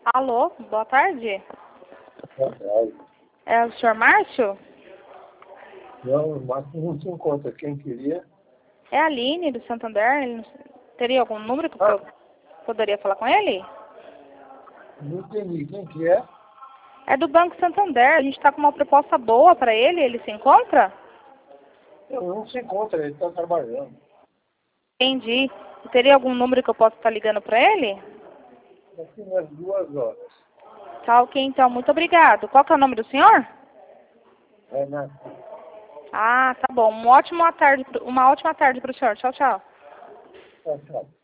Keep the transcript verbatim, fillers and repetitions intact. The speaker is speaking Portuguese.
Alô, boa tarde. Boa tarde. É o senhor Márcio? Não, o Márcio não se encontra. Quem queria? É a Aline, do Santander. Ele não- Teria algum número que Ah, eu poderia falar com ele? não entendi. Quem que é? É do Banco Santander. A gente está com uma proposta boa para ele. Ele se encontra? Não, não se encontra. Ele está trabalhando. Entendi. Teria algum número que eu possa estar ligando para ele? Daqui umas duas horas. Tá ok, então. Muito obrigado. Qual que é o nome do senhor? Renato. Ah, tá bom. Uma ótima tarde, pro- uma ótima tarde para o senhor. Tchau, tchau. Tchau, tchau.